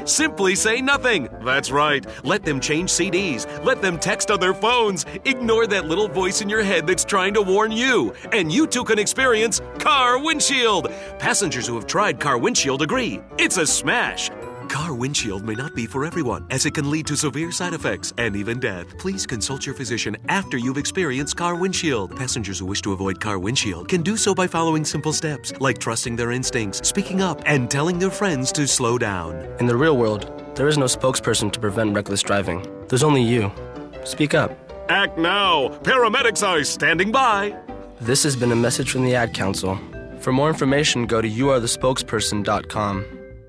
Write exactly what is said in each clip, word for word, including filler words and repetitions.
Simply say nothing. That's right. Let them change C Ds. Let them text on their phones. Ignore that little voice in your head that's trying to warn you. And you too can experience Car Windshield. Passengers who have tried Car Windshield agree. It's a smash. Car Windshield may not be for everyone, as it can lead to severe side effects and even death. Please consult your physician after you've experienced Car Windshield. Passengers who wish to avoid Car Windshield can do so by following simple steps, like trusting their instincts, speaking up, and telling their friends to slow down. In the real world, there is no spokesperson to prevent reckless driving. There's only you. Speak up. Act now. Paramedics are standing by. This has been a message from the Ad Council. For more information, go to you are the spokesperson dot com.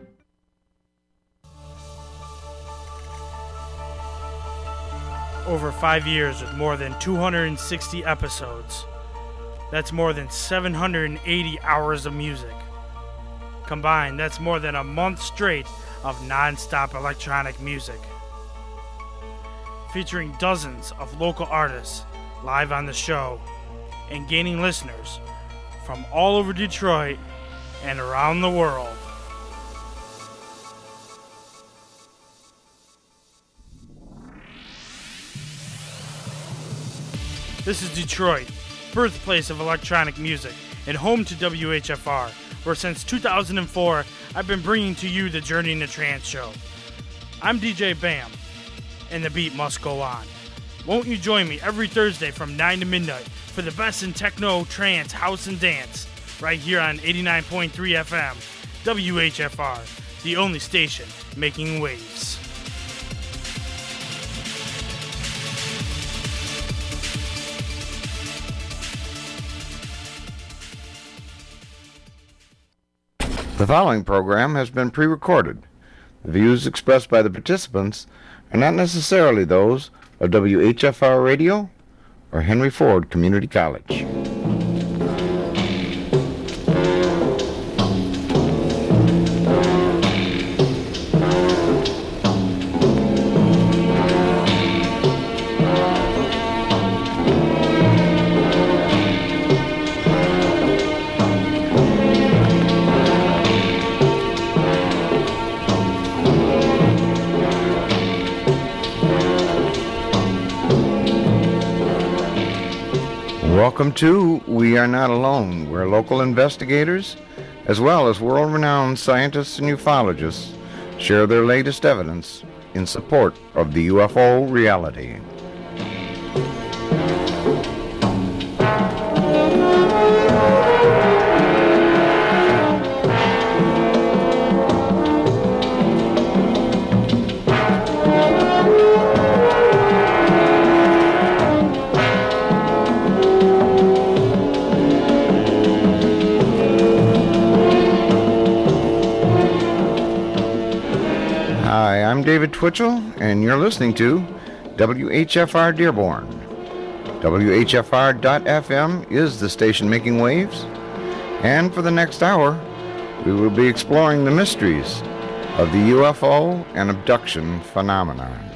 Over five years with more than two hundred sixty episodes. That's more than seven hundred eighty hours of music. Combined, that's more than a month straight of non-stop electronic music. Featuring dozens of local artists live on the show and gaining listeners from all over Detroit and around the world. This is Detroit, birthplace of electronic music, and home to W H F R, where since two thousand four, I've been bringing to you the Journey into Trance show. I'm D J Bam, and the beat must go on. Won't you join me every Thursday from nine to midnight for the best in techno, trance, house, and dance, right here on eighty-nine point three F M, W H F R, the only station making waves. The following program has been pre-recorded. The views expressed by the participants are not necessarily those of W H F R Radio or Henry Ford Community College. Welcome to We Are Not Alone, where local investigators, as well as world-renowned scientists and ufologists, share their latest evidence in support of the U F O reality. I'm David Twitchell, and you're listening to W H F R Dearborn. W H F R dot F M is the station making waves, and for the next hour, we will be exploring the mysteries of the U F O and abduction phenomenon.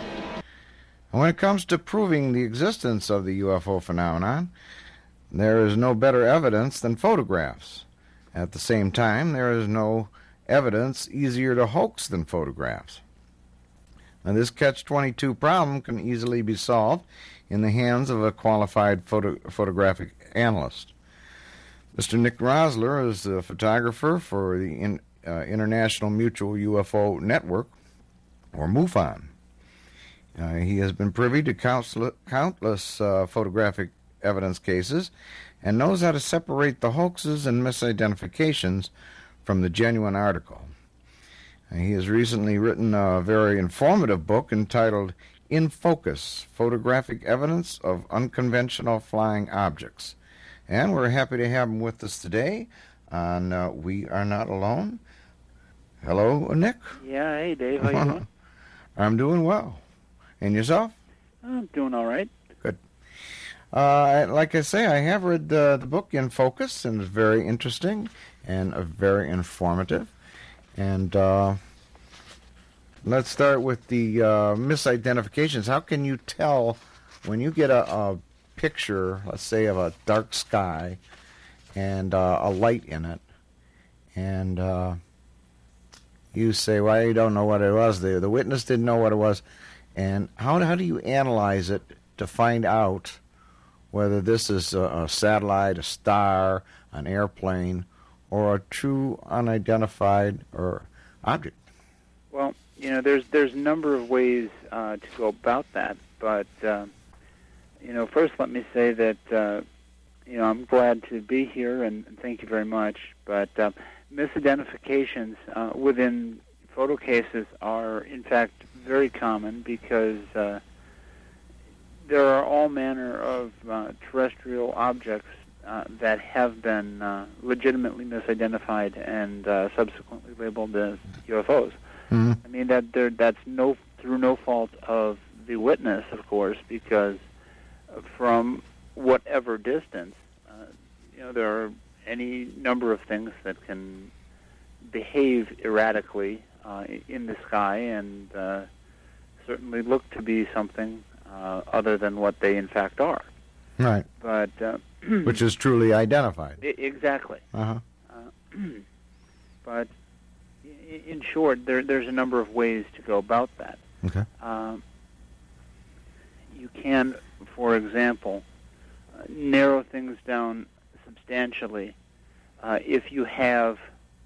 And when it comes to proving the existence of the U F O phenomenon, there is no better evidence than photographs. At the same time, there is no evidence easier to hoax than photographs. Now, this catch twenty-two problem can easily be solved in the hands of a qualified photo- photographic analyst. Mister Nick Rosler is the photographer for the in, uh, International Mutual U F O Network, or MUFON. Uh, he has been privy to countless, countless uh, photographic evidence cases and knows how to separate the hoaxes and misidentifications from the genuine article. Uh, he has recently written a very informative book entitled In Focus, Photographic Evidence of Unconventional Flying Objects. And we're happy to have him with us today on uh, We Are Not Alone. Hello, Nick. Yeah, hey, Dave. How you doing? I'm doing well. And yourself? I'm doing all right. Good. Uh, like I say, I have read the, the book In Focus, and it's very interesting and uh, very informative. And uh, let's start with the uh, misidentifications. How can you tell when you get a, a picture, let's say, of a dark sky and uh, a light in it, and uh, you say, well, you don't know what it was. The, the witness didn't know what it was. And how, how do you analyze it to find out whether this is a, a satellite, a star, an airplane, or a true unidentified or object? Well, you know, there's there's a number of ways uh, to go about that. But, uh, you know, first let me say that, uh, you know, I'm glad to be here, and, and thank you very much. But uh, misidentifications uh, within photo cases are, in fact, very common because uh, there are all manner of uh, terrestrial objects uh, that have been uh, legitimately misidentified and uh, subsequently labeled as U F Os. Mm-hmm. I mean, that there, that's no through no fault of the witness, of course, because from whatever distance, uh, you know, there are any number of things that can behave erratically uh, in the sky and uh, certainly look to be something uh, other than what they in fact are. Right. But uh, which is truly identified. I- exactly. Uh-huh. Uh, but i- in short, there, there's a number of ways to go about that. Okay. Um, you can, for example, uh, narrow things down substantially uh, if you have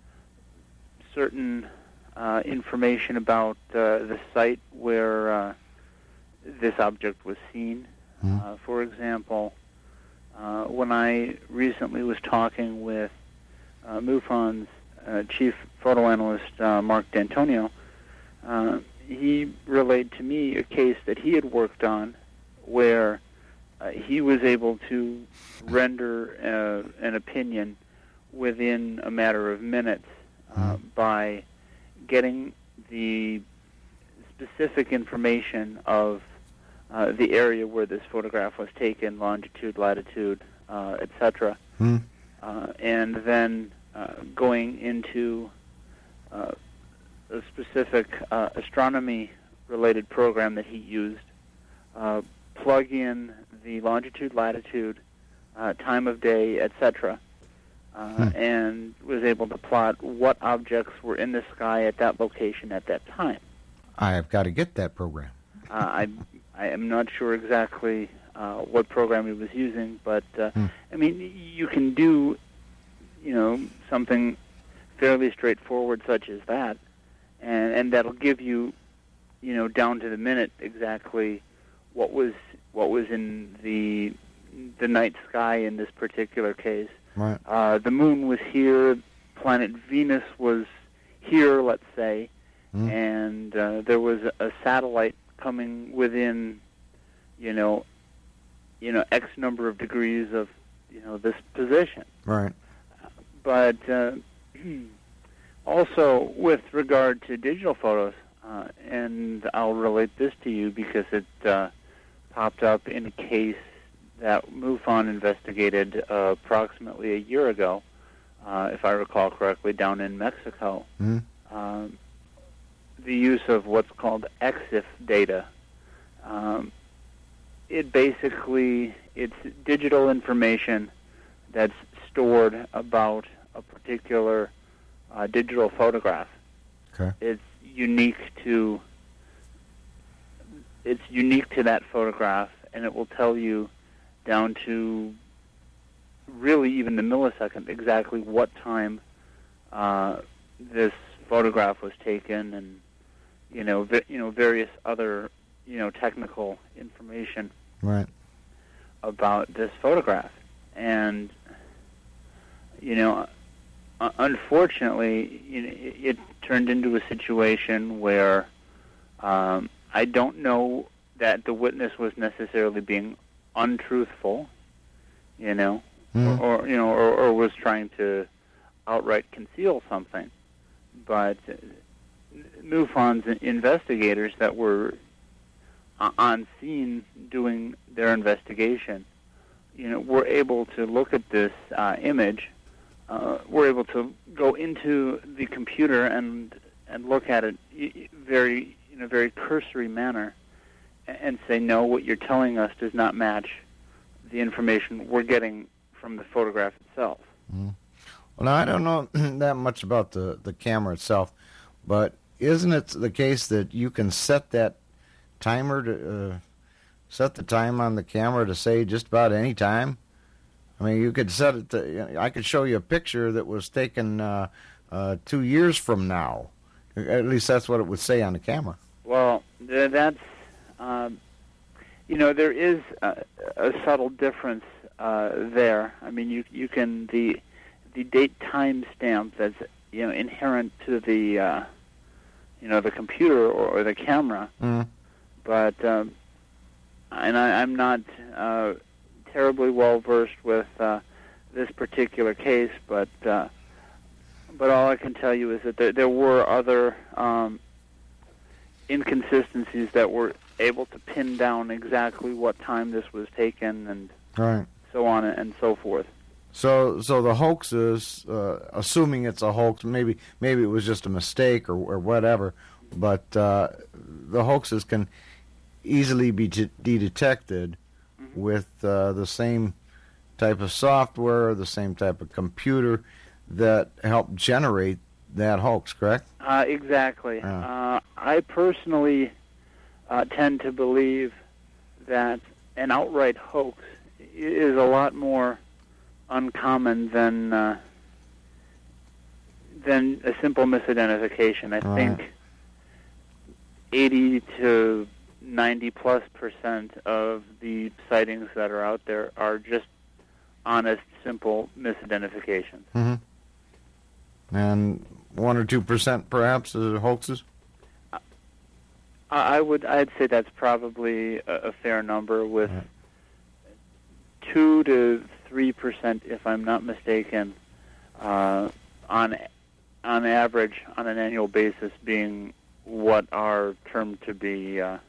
certain uh, information about uh, the site where uh, this object was seen. Mhm. Uh, for example, uh, when I recently was talking with uh, MUFON's uh, chief photo analyst, uh, Mark D'Antonio, uh, he relayed to me a case that he had worked on where uh, he was able to render uh, an opinion within a matter of minutes uh, by getting the specific information of uh, the area where this photograph was taken, longitude, latitude, uh, et cetera, Mm. uh, and then uh, going into uh, a specific uh, astronomy-related program that he used, uh, plug in the longitude, latitude, uh, time of day, et cetera, uh, Hmm. and was able to plot what objects were in the sky at that location at that time. I have got to get that program. Uh, I I am not sure exactly uh, what program he was using, but uh, Hmm. I mean, you can do, you know, something fairly straightforward such as that, and and that'll give you, you know, down to the minute exactly what was what was in the the night sky in this particular case. Right. Uh, the moon was here, planet Venus was here, let's say, Mm. and uh, there was a satellite coming within, you know, you know, X number of degrees of, you know, this position. Right. But uh, also with regard to digital photos, uh, and I'll relate this to you because it uh, popped up in a case that MUFON investigated uh, approximately a year ago, uh, if I recall correctly, down in Mexico. Mm. Um, the use of what's called E X I F data. Um, it basically, it's digital information that's stored about a particular uh, digital photograph. Okay. It's unique to it's unique to that photograph, and it will tell you down to really even the millisecond exactly what time uh, this photograph was taken, and you know, vi- you know, various other you know technical information Right. about this photograph. And you know, uh, unfortunately, you know, it, it turned into a situation where um, I don't know that the witness was necessarily being untruthful, you know, Mm. or, or you know, or, or was trying to outright conceal something. But uh, MUFON's investigators that were uh, on scene doing their investigation, you know, were able to look at this uh, image. Uh, were able to go into the computer and and look at it very in a very cursory manner, and say, no, what you're telling us does not match the information we're getting from the photograph itself. Mm. Well, now, I don't know that much about the, the camera itself, But isn't it the case that you can set that timer to uh, set the time on the camera to say just about any time? I mean, you could set it to, you know, I could show you a picture that was taken uh, uh, two years from now. At least that's what it would say on the camera. Well, th- that's, um, you know, there is a, a subtle difference uh, there. I mean, you you can, the the date timestamp that's, you know, inherent to the, uh, you know, the computer or, or the camera. Mm. But, um, and I, I'm not uh, terribly well versed with uh, this particular case, but uh, but all I can tell you is that there, there were other um, inconsistencies that were able to pin down exactly what time this was taken, and right. so on and so forth. So, so the hoax is, uh, assuming it's a hoax, maybe maybe it was just a mistake or, or whatever, but uh, the hoaxes can easily be de- detected mm-hmm. with uh, the same type of software, the same type of computer that helped generate that hoax, correct? Uh, exactly. Yeah. Uh, I personally uh, tend to believe that an outright hoax is a lot more uncommon than uh, than a simple misidentification. I right. think eighty to ninety plus percent of the sightings that are out there are just honest, simple misidentifications. Mm-hmm. And one or two percent, perhaps, is hoaxes. I, I would, I'd say that's probably a, a fair number, with right. two to three percent, if I'm not mistaken, uh, on on average, on an annual basis, being what are termed to be uh,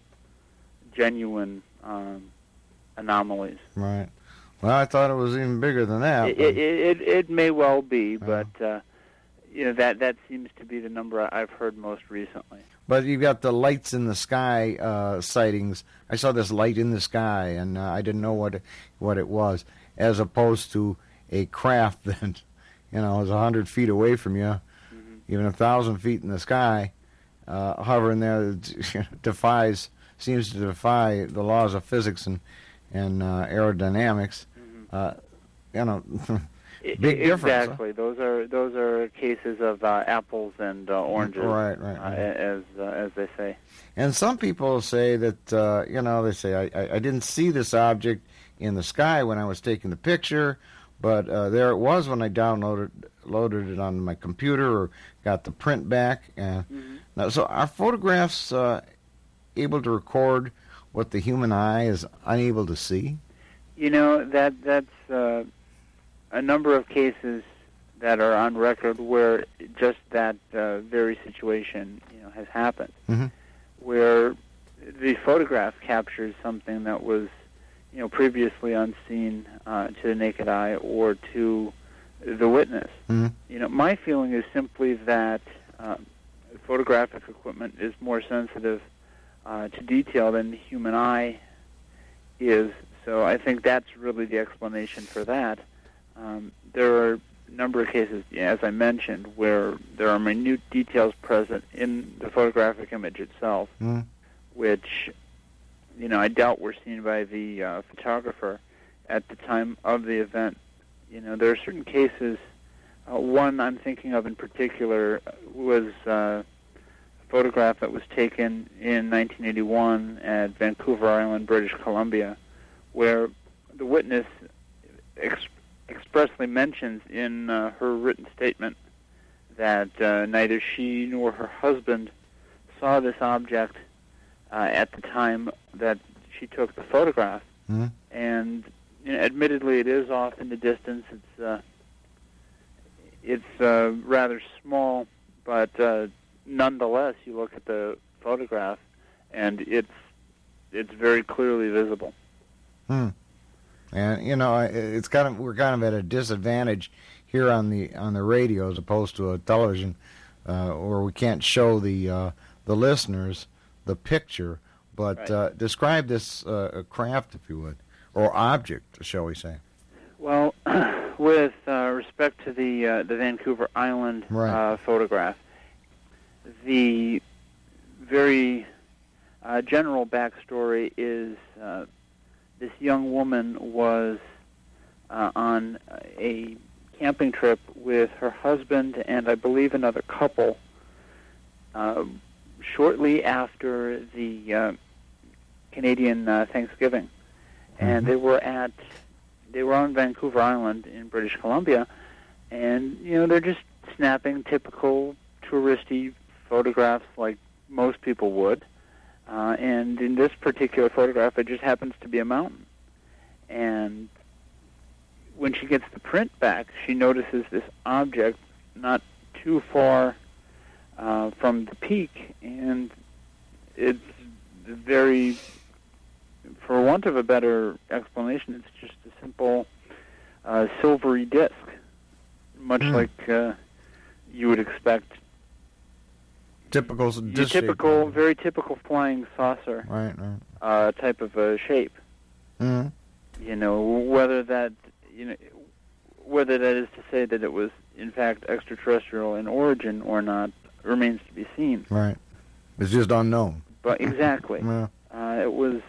genuine um, anomalies. Right. Well, I thought it was even bigger than that. It it, it, it may well be, Yeah. but uh, you know that that seems to be the number I've heard most recently. But you've got the lights in the sky uh, sightings. I saw this light in the sky, and uh, I didn't know what it, what it was, as opposed to a craft that, you know, is a hundred feet away from you, Mm-hmm. even a thousand feet in the sky, uh, hovering there, defies seems to defy the laws of physics and and uh, aerodynamics. Mm-hmm. Uh, you know, big difference. Exactly. Those are those are cases of uh, apples and uh, oranges, Right, right, uh, right. as uh, as they say. And some people say that, uh, you know, they say, I, I, I didn't see this object in the sky when I was taking the picture, but uh, there it was when I downloaded loaded it on my computer or got the print back. And Mm-hmm. now, so are photographs uh, able to record what the human eye is unable to see? You know, that that's uh, a number of cases that are on record where just that uh, very situation, you know, has happened, Mm-hmm. where the photograph captures something that was, you know, previously unseen uh, to the naked eye or to the witness. Mm-hmm. You know, my feeling is simply that um, photographic equipment is more sensitive uh, to detail than the human eye is. So I think that's really the explanation for that. Um, there are a number of cases, as I mentioned, where there are minute details present in the photographic image itself, Mm-hmm. which, you know, I doubt were seen by the uh, photographer at the time of the event. You know, there are certain cases. Uh, one I'm thinking of in particular was uh, a photograph that was taken in nineteen eighty-one at Vancouver Island, British Columbia, where the witness ex- expressly mentions in uh, her written statement that uh, neither she nor her husband saw this object uh, at the time that she took the photograph. Mm-hmm. And you know, admittedly, it is off in the distance. It's uh, it's uh, rather small, but uh, nonetheless, you look at the photograph, and it's it's very clearly visible. Hmm. And you know, it's kind of we're kind of at a disadvantage here on the on the radio as opposed to a television, uh, where we can't show the uh, the listeners the picture. But Right. uh, describe this uh, craft, if you would, or object, shall we say? Well, with uh, respect to the uh, the Vancouver Island Right. uh, photograph, the very uh, general backstory is uh, this young woman was uh, on a camping trip with her husband and I believe another couple uh, shortly after the uh, Canadian uh, Thanksgiving. And they were at, they were on Vancouver Island in British Columbia, and, you know, they're just snapping typical touristy photographs like most people would. Uh, and in this particular photograph, it just happens to be a mountain. And when she gets the print back, she notices this object not too far uh, from the peak, and it's very, for want of a better explanation, it's just a simple uh, silvery disc, much Mm. like uh, you would expect. Typical Your disc shape. typical, very typical flying saucer Right, right. uh, type of a shape. Mm-hmm. You know, whether that, you know, whether that is to say that it was in fact extraterrestrial in origin or not remains to be seen. Right. It's just unknown. But exactly, Yeah. uh, it was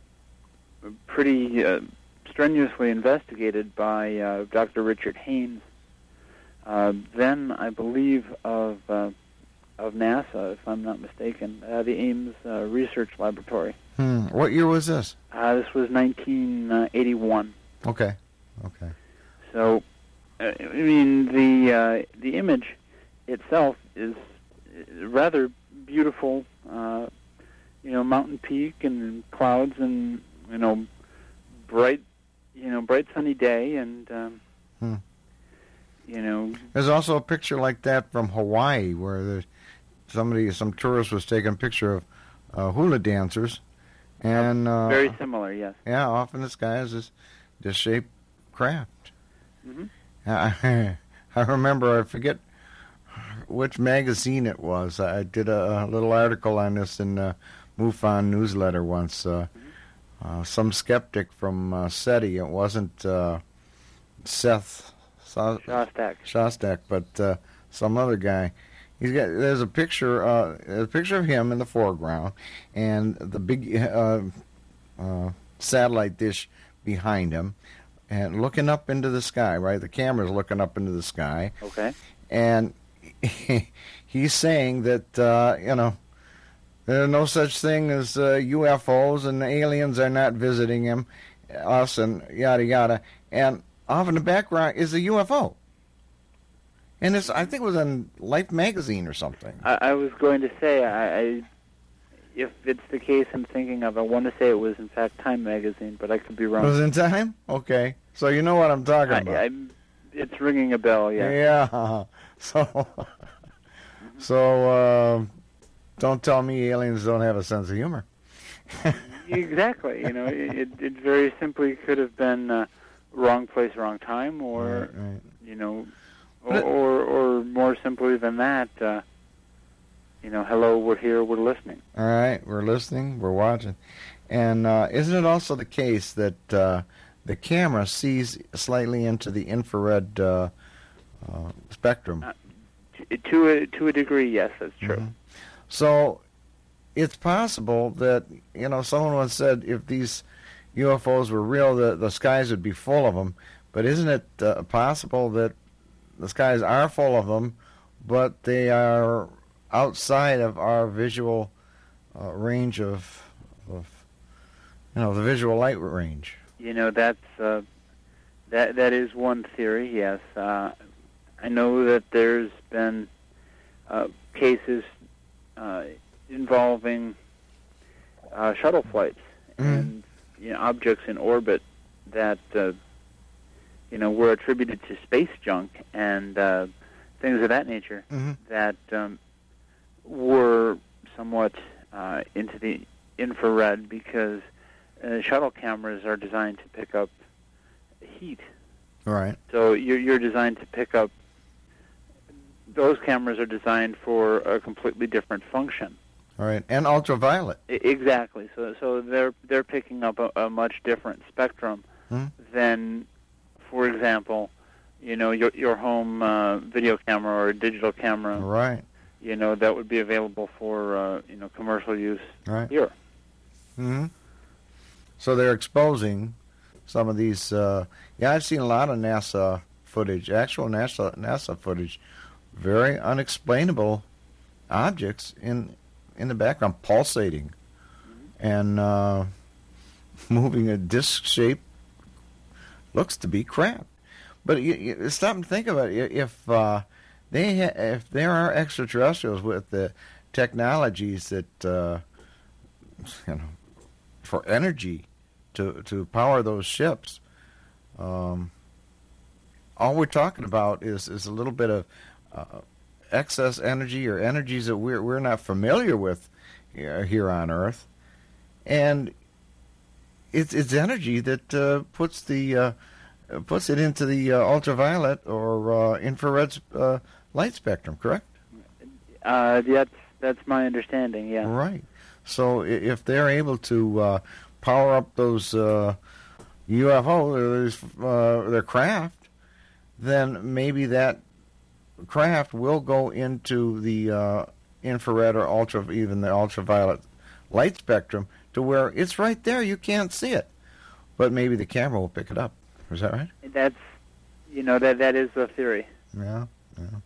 pretty uh, strenuously investigated by uh, Doctor Richard Haynes, uh, then I believe of uh, of NASA, if I'm not mistaken, uh, the Ames uh, Research Laboratory. Hmm. What year was this? Uh, this was nineteen eighty-one. Okay. Okay. So, uh, I mean, the uh, the image itself is rather beautiful. Uh, you know, mountain peak and clouds, and you know, bright, you know, bright sunny day, and um, Hmm. you know, There's also a picture like that from Hawaii where there's somebody, some tourist was taking a picture of uh, hula dancers, and uh, very similar. Yes. yeah, off in the sky is this this shaped craft. hmm I, I remember, I forget which magazine it was. I did a, a little article on this in the MUFON newsletter once. Uh, uh, some skeptic from uh, SETI, it wasn't uh, Seth Sa- Shostak. Shostak, but uh, some other guy. He's got. There's a picture. Uh, there's a picture of him in the foreground, and the big uh, uh, satellite dish behind him, and looking up into the sky. Right, the camera's looking up into the sky, Okay. and he's saying that uh, you know there's no such thing as uh, U F Os, and the aliens are not visiting him, us, and yada yada. And off in the background is a U F O. And it's, I think it was on Life magazine or something. I, I was going to say, I, I, if it's the case I'm thinking of, I want to say it was in fact Time magazine, but I could be wrong. Was it in Time? Okay. So you know what I'm talking I, about. I, it's ringing a bell. Yeah. Yeah. So, so uh, don't tell me aliens don't have a sense of humor. Exactly. You know, it, it very simply could have been uh, wrong place, wrong time, or Right, right. you know, or, But it- or or more simply than that, uh, you know, hello, we're here, we're listening. All right, we're listening, we're watching. And uh, isn't it also the case that uh, the camera sees slightly into the infrared uh, uh, spectrum? Uh, t- to a to a degree, yes, that's true. Mhm. So it's possible that, you know, someone once said if these U F Os were real, the, the skies would be full of them. But isn't it uh, possible that the skies are full of them, but they are outside of our visual uh, range of, of, you know, the visual light range? You know, that's uh, that that is one theory. Yes, uh, I know that there's been uh, cases uh, involving uh, shuttle flights Mhm. and you know, objects in orbit that uh, you know were attributed to space junk and uh, things of that nature Mm-hmm. that um, were somewhat uh, into the infrared because uh, shuttle cameras are designed to pick up heat. Right. So you're, you're designed to pick up. Those cameras are designed for a completely different function. All right. And ultraviolet. I, exactly. So so they're they're picking up a, a much different spectrum Hmm. than, for example, you know, your your home uh, video camera or digital camera. Right. you know, that would be available for, uh, you know, commercial use Right. here. Mm-hmm. So they're exposing some of these. Uh, yeah, I've seen a lot of NASA footage, actual NASA NASA footage, very unexplainable objects in in the background, pulsating and uh, moving a disc shape. Looks to be crap. But you, you stop and think about it. If uh, they ha- if there are extraterrestrials with the technologies that uh, you know, for energy to to power those ships, um, all we're talking about is is a little bit of uh, excess energy or energies that we're we're not familiar with uh, here on Earth, and it's it's energy that uh, puts the uh, puts it into the uh, ultraviolet or uh, infrared uh, light spectrum. Correct? Uh, that's that's my understanding. Yeah. Right. So i- if they're able to uh, power up those uh, U F O, those, uh, their craft, then maybe that craft will go into the uh, infrared or ultra, even the ultraviolet light spectrum, to where it's right there. You can't see it, but maybe the camera will pick it up. Is that right? That's, you know, that that is the theory. Yeah. Yeah.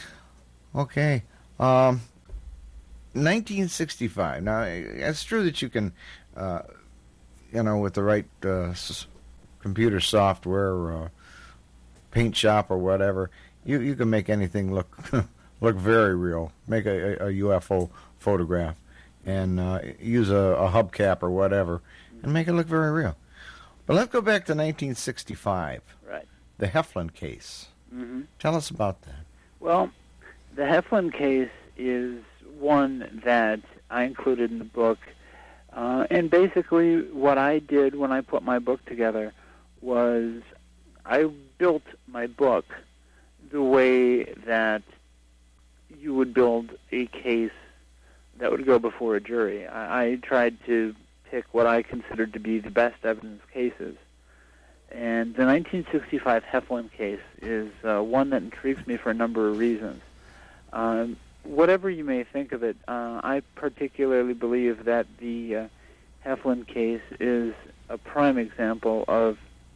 Okay. Um, nineteen sixty-five. Now, it's true that you can, uh, you know, with the right uh, s- computer software, uh, paint shop or whatever, you, you can make anything look look very real. Make a, a, a U F O photograph and uh, use a, a hubcap or whatever and make it look very real. But let's go back to nineteen sixty-five, Right. the Heflin case. Mm-hmm. Tell us about that. Well, the Heflin case is one that I included in the book. Uh, and basically what I did when I put my book together was I built my book the way that you would build a case that would go before a jury. I, I tried to pick what I considered to be the best evidence cases. And the nineteen sixty-five Heflin case is uh, one that intrigues me for a number of reasons. Um, whatever you may think of it, uh, I particularly believe that the uh, Heflin case is a prime example of,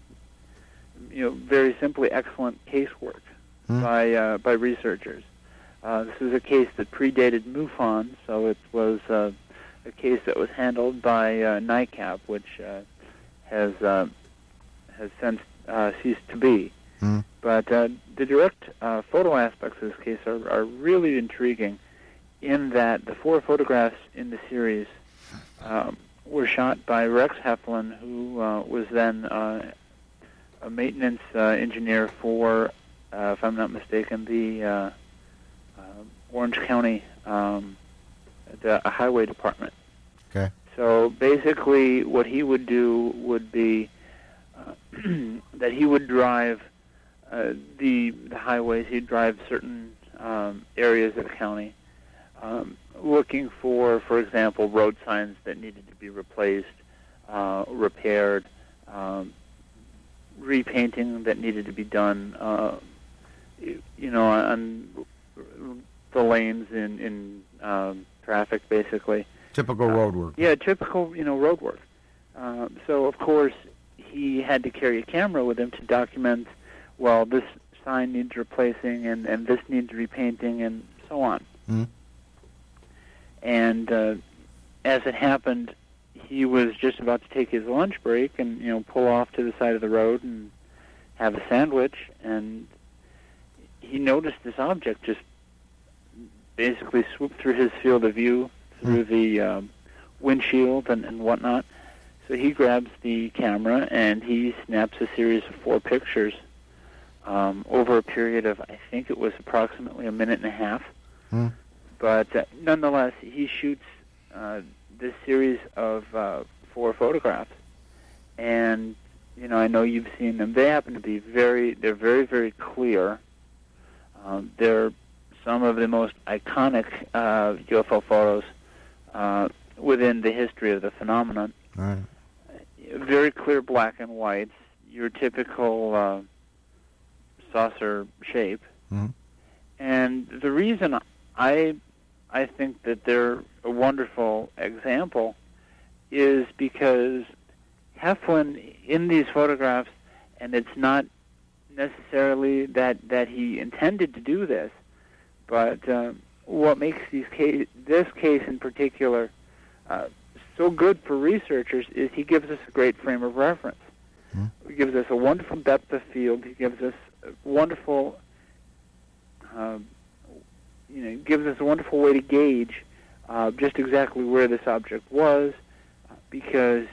you know, very simply excellent casework Hmm. by uh, by researchers. Uh, this is a case that predated MUFON, so it was uh, a case that was handled by uh, NICAP, which uh, has uh, has since uh, ceased to be. Hmm. But uh, the direct uh, photo aspects of this case are, are really intriguing in that the four photographs in the series um, were shot by Rex Heflin, who uh, was then uh, a maintenance uh, engineer for, uh, if I'm not mistaken, the uh, uh, Orange County um, the Highway Department. Okay. So basically what he would do would be uh, that he would drive uh, the, the highways, he'd drive certain um, areas of the county, um, looking for, for example, road signs that needed to be replaced, uh, repaired, um, repainting that needed to be done, uh, you, you know, on the lanes in, in um, traffic, basically. Typical road work. Yeah, typical, you know, road work. Uh, so, of course, he had to carry a camera with him to document, well, this sign needs replacing and, and this needs repainting and so on. Mm. And uh, as it happened, he was just about to take his lunch break and, you know, pull off to the side of the road and have a sandwich, and he noticed this object just basically swoop through his field of view, through the um, windshield and, and whatnot. So he grabs the camera and he snaps a series of four pictures um, over a period of, I think it was approximately a minute and a half. Hmm. But uh, nonetheless, he shoots uh, this series of uh, four photographs. And, you know, I know you've seen them. They happen to be very, they're very, very clear. Um, they're some of the most iconic uh, U F O photos uh, within the history of the phenomenon. All right. Very clear black and whites, your typical uh, saucer shape. Mhm. And the reason I I think that they're a wonderful example is because Heflin, in these photographs, and it's not necessarily that, that he intended to do this, but uh, what makes these case, this case in particular uh, so good for researchers is he gives us a great frame of reference. Hmm. He gives us a wonderful depth of field. He gives us a wonderful, uh, you know, gives us a wonderful way to gauge uh, just exactly where this object was, because,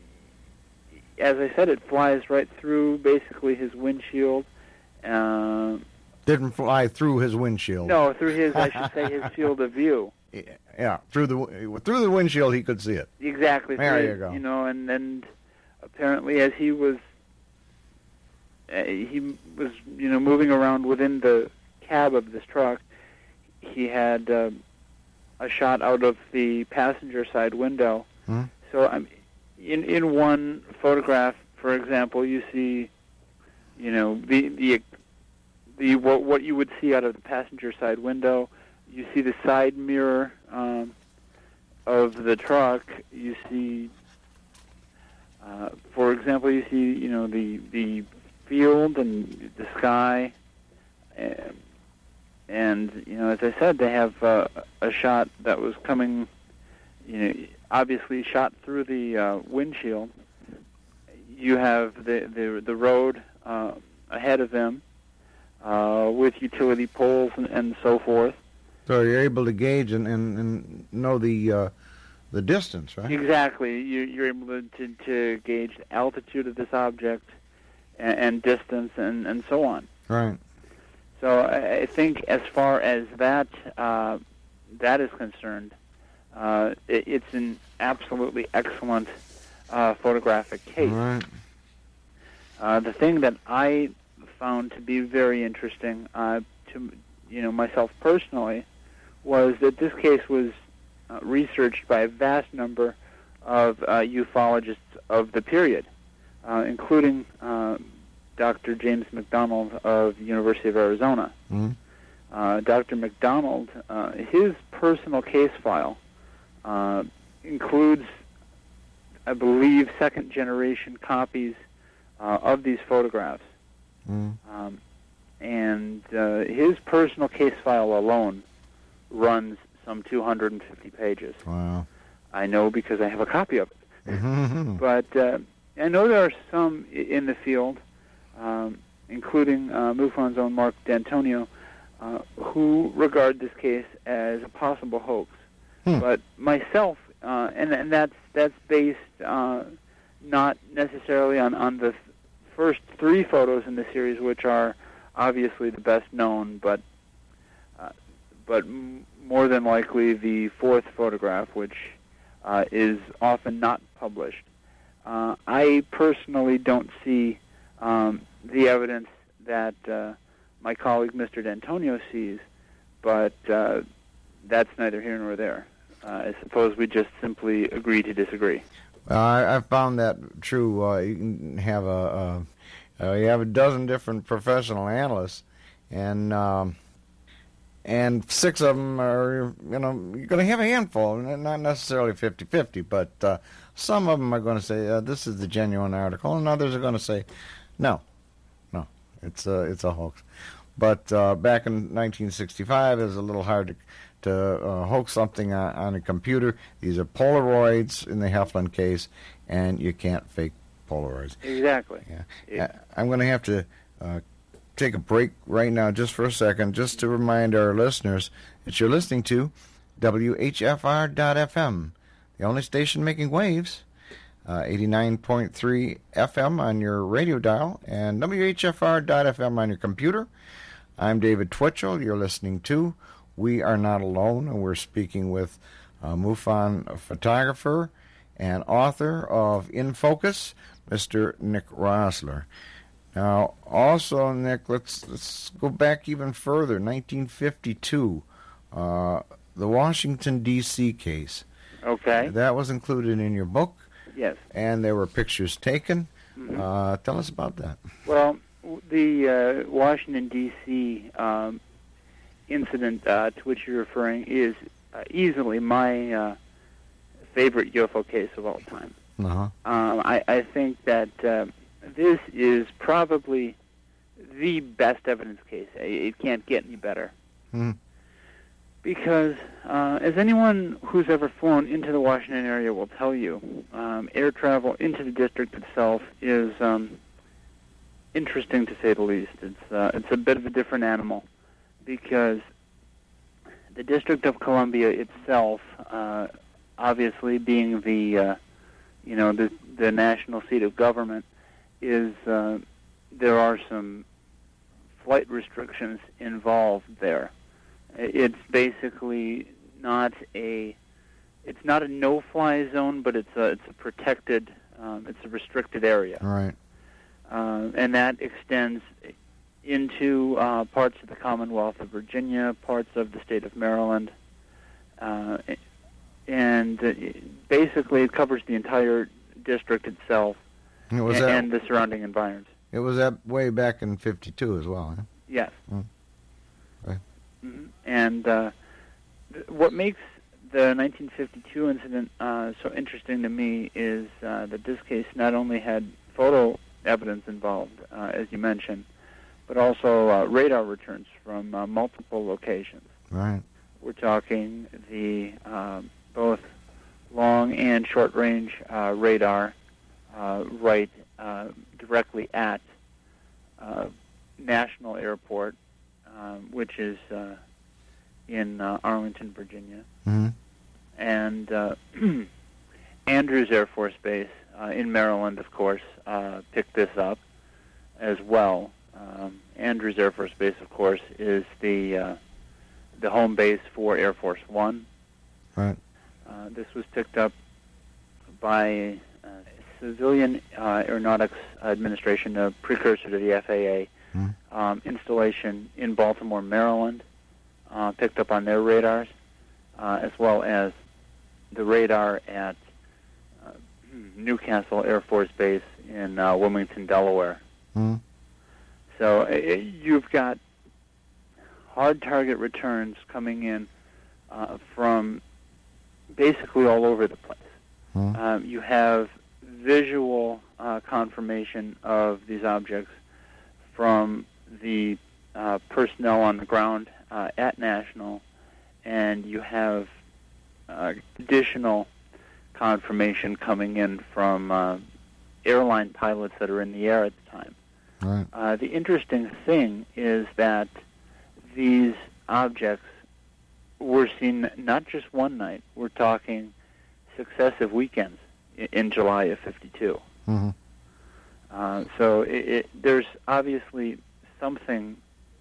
as I said, it flies right through basically his windshield. Uh, Didn't fly through his windshield. No, through his, I should say, his field of view. Yeah, through the through the windshield he could see it. Exactly. There through, you go. You know, and, and apparently as he was, uh, he was, you know, moving around within the cab of this truck, he had uh, a shot out of the passenger side window. Hmm. So um, in in one photograph, for example, you see, you know, the the the what, what you would see out of the passenger side window. You see the side mirror um, of the truck. You see, uh, for example, you see, you know, the the field and the sky, and, and you know, as I said, they have uh, a shot that was coming, you know, obviously shot through the uh, windshield. You have the the the road uh, ahead of them uh, with utility poles and, and so forth. So you're able to gauge and, and, and know the uh, the distance, right? Exactly. You, you're able to, to, to gauge the altitude of this object and, and distance and, and so on. Right. So I, I think as far as that uh, that is concerned, uh, it, it's an absolutely excellent uh, photographic case. Right. Uh, the thing that I found to be very interesting, uh, to you know myself personally, was that this case was uh, researched by a vast number of uh, ufologists of the period, uh, including uh, Doctor James McDonald of the University of Arizona. Mm-hmm. Uh, Doctor McDonald, uh, his personal case file uh, includes, I believe, second-generation copies uh, of these photographs. Mm-hmm. Um, and uh, his personal case file alone runs some two hundred fifty pages. Wow. I know because I have a copy of it. Mm-hmm. But uh, I know there are some I- in the field, um, including uh, MUFON's own Mark D'Antonio, uh, who regard this case as a possible hoax. Hmm. But myself, uh, and, and that's that's based uh, not necessarily on, on the th- first three photos in the series, which are obviously the best known, but uh, but m- more than likely the fourth photograph, which uh, is often not published. Uh, I personally don't see um, the evidence that uh, my colleague Mister D'Antonio sees, but uh, that's neither here nor there. Uh, I suppose we just simply agree to disagree. Uh, I, I found that true. Uh, you can have a, a uh, you have a dozen different professional analysts, and um, and six of them are, you know, you're going to have a handful, not necessarily fifty-fifty, but uh, some of them are going to say uh, this is the genuine article, and others are going to say no, no, it's a it's a hoax. But uh, back in nineteen sixty-five, it was a little hard to. to uh, hoax something on, on a computer. These are Polaroids in the Heflin case, and you can't fake Polaroids. Exactly. Yeah. It, I'm going to have to uh, take a break right now just for a second, just to remind our listeners that you're listening to W H F R dot F M, the only station making waves, uh, eighty-nine point three F M on your radio dial, and W H F R dot F M on your computer. I'm David Twitchell. You're listening to We Are Not Alone, and we're speaking with a MUFON photographer and author of In Focus, Mister Nick Rosler. Now, also, Nick, let's let's go back even further. nineteen fifty-two, uh, the Washington, D C case. Okay. That was included in your book. Yes. And there were pictures taken. Mm-hmm. Uh, tell us about that. Well, the uh, Washington, D C um, incident uh, to which you're referring is uh, easily my uh, favorite U F O case of all time. Uh-huh. Um, I, I think that uh, this is probably the best evidence case. It can't get any better. Hmm. Because, uh, as anyone who's ever flown into the Washington area will tell you, um, air travel into the district itself is um, interesting to say the least. It's uh, it's a bit of a different animal, because the District of Columbia itself, uh, obviously being the uh, you know the the national seat of government, is uh, there are some flight restrictions involved there. It's basically not a it's not a no-fly zone, but it's a it's a protected um, it's a restricted area. Right. Uh, and that extends into uh, parts of the Commonwealth of Virginia, parts of the state of Maryland, uh, and uh, basically it covers the entire district itself It was and, that, and the surrounding environs. It was that way back in fifty-two as well, huh? Yes. Mm. Okay. Mm-hmm. And uh, th- what makes the nineteen fifty-two incident uh, so interesting to me is uh, that this case not only had photo evidence involved, uh, as you mentioned, but also uh, radar returns from uh, multiple locations. Right. We're talking the um, both long and short-range uh, radar uh, right uh, directly at uh, National Airport, um, which is uh, in uh, Arlington, Virginia, Mm-hmm. and uh, Andrews Air Force Base uh, in Maryland, of course, uh, picked this up as well. Um, Andrews Air Force Base, of course, is the uh, the home base for Air Force One. Right. Uh, this was picked up by uh, Civilian uh, Aeronautics Administration, a precursor to the F A A, Mm. um, installation in Baltimore, Maryland, uh, picked up on their radars, uh, as well as the radar at uh, Newcastle Air Force Base in uh, Wilmington, Delaware. Mm. So uh, you've got hard target returns coming in uh, from basically all over the place. Mm. Um, you have visual uh, confirmation of these objects from the uh, personnel on the ground uh, at National, and you have uh, additional confirmation coming in from uh, airline pilots that are in the air at the time. Right. Uh, the interesting thing is that these objects were seen not just one night. We're talking successive weekends in, in July of fifty-two. Mm-hmm. Uh, so it, it, there's obviously something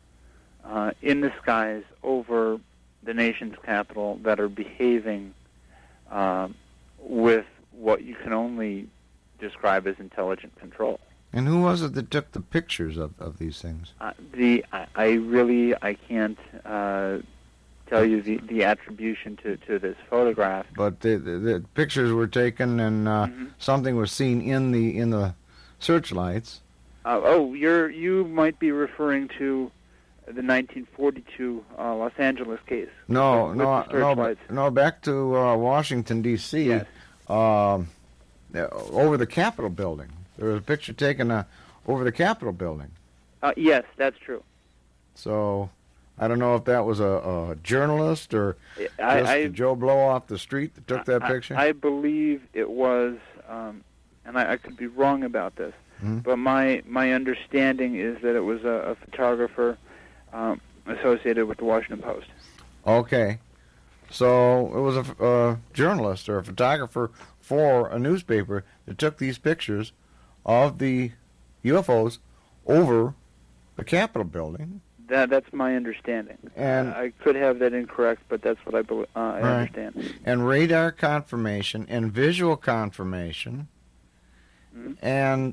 uh, in the skies over the nation's capital that are behaving uh, with what you can only describe as intelligent control. And who was it that took the pictures of, of these things? Uh, the I, I really I can't uh, tell you the, the attribution to, to this photograph. But the, the, the pictures were taken, and uh, Mhm. something was seen in the in the searchlights. Uh, oh, you're you might be referring to the nineteen forty-two uh, Los Angeles case. No, with no, the no, searchlights. but- no. Back to uh, Washington D C. Yes. Um, uh, over the Capitol building. There was a picture taken uh, over the Capitol building. Uh, yes, that's true. So I don't know if that was a, a journalist or I, just I, a Joe Blow off the street that took that I- picture. I believe it was, um, and I, I could be wrong about this, Mhm. but my my understanding is that it was a, a photographer um, associated with the Washington Post. Okay. So it was a uh, journalist or a photographer for a newspaper that took these pictures of the U F Os over the Capitol building. That that's my understanding. And- uh, I could have that incorrect, but that's what I bel uh, I Right. understand. And radar confirmation and visual confirmation. Mhm. And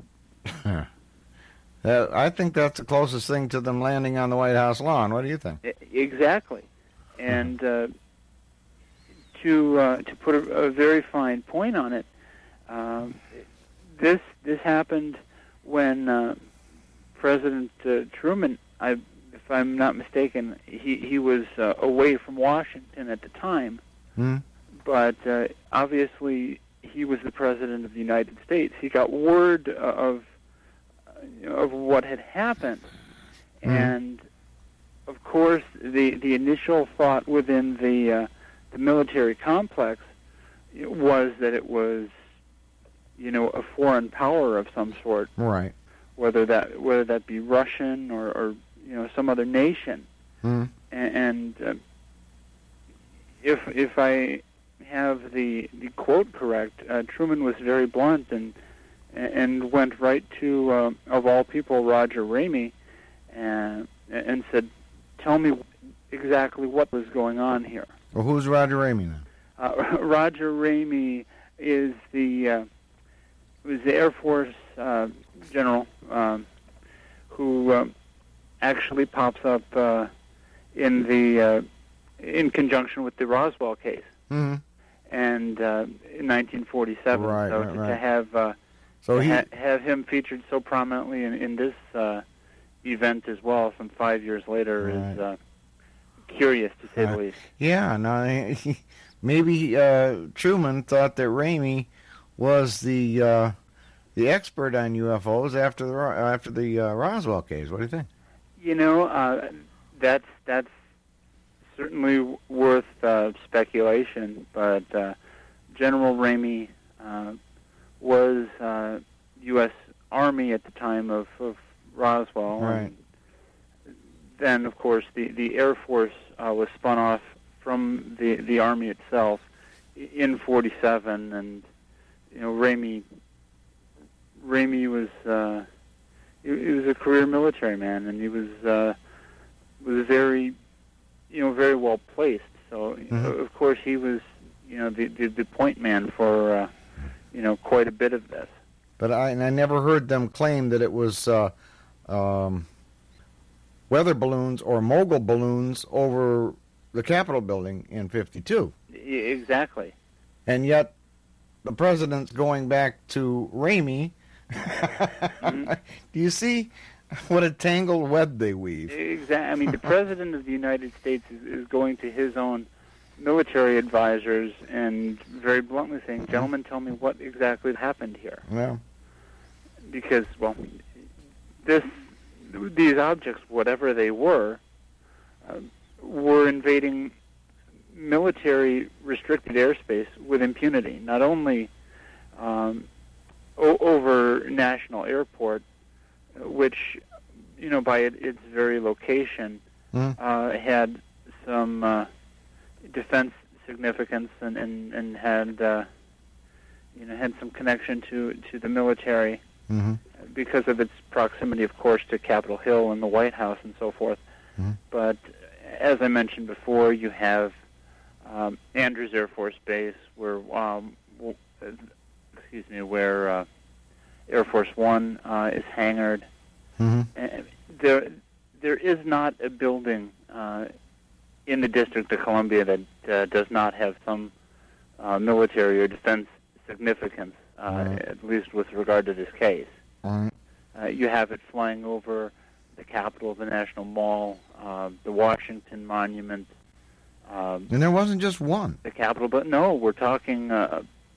uh, I think that's the closest thing to them landing on the White House lawn. What do you think? I- Exactly, and uh, to uh, to put a, a very fine point on it, um, this this happened when uh, President uh, Truman, I, if I'm not mistaken, he he was uh, away from Washington at the time, Hmm. but uh, obviously he was the president of the United States. He got word of uh, of what had happened, Mhm. and of course the the initial thought within the uh, the military complex was that it was, you know, a foreign power of some sort, Right. whether that whether that be Russian or, or you know, some other nation. Hmm. And, and uh, if if I have the the quote correct, uh, Truman was very blunt and and went right to uh, of all people Roger Ramey and and said, "Tell me exactly what was going on here." Well, who's Roger Ramey now? Uh, Roger Ramey is the uh, was the Air Force uh, general um, who um, actually pops up uh, in the uh, in conjunction with the Roswell case, Hmm. and uh, in nineteen forty-seven. Right, so right, to, right. to have uh, So to he. ha- have him featured so prominently in, in this uh, event as well, some five years later, is Right. uh, curious to say the Right. least. Yeah. No. He, maybe uh, Truman thought that Ramey was the uh, the expert on U F Os after the Ro- after the uh, Roswell case. What do you think? You know, uh, that's that's certainly w- worth uh, speculation, but uh, General Ramey uh, was uh, U S. Army at the time of, of Roswell. Right. And then, of course, the, the Air Force uh, was spun off from the, the Army itself i- in forty-seven, and, you know, Ramey, Ramey was... Uh, he, he was a career military man, and he was uh, was very, you know, very well placed. So, Mhm. of course, he was, you know, the the, the point man for, uh, you know, quite a bit of this. But I and I never heard them claim that it was uh, um, weather balloons or mogul balloons over the Capitol building in fifty-two. I- exactly. And yet, the president's going back to Ramey. Mhm. Do you see what a tangled web they weave? Exactly. I mean, the president of the United States is, is going to his own military advisors and very bluntly saying, "Gentlemen, tell me what exactly happened here." Well, Because, well, this these objects, whatever they were, uh, were invading military restricted airspace with impunity. Not only um, o- over National Airport, which, you know, by it, its very location, Mhm. uh, had some uh, defense significance and and, and had uh, you know had some connection to to the military hmm because of its proximity, of course, to Capitol Hill and the White House and so forth. Mhm. But as I mentioned before, you have um, Andrews Air Force Base, where um, w- uh, excuse me, where uh, Air Force One uh, is hangared. hmm And there, there is not a building uh, in the District of Columbia that uh, does not have some uh, military or defense significance, uh, Right. at least with regard to this case. Right. Uh, you have it flying over the Capitol, the National Mall, uh, the Washington Monument, um, And there wasn't just one. the Capitol. But no, we're talking uh,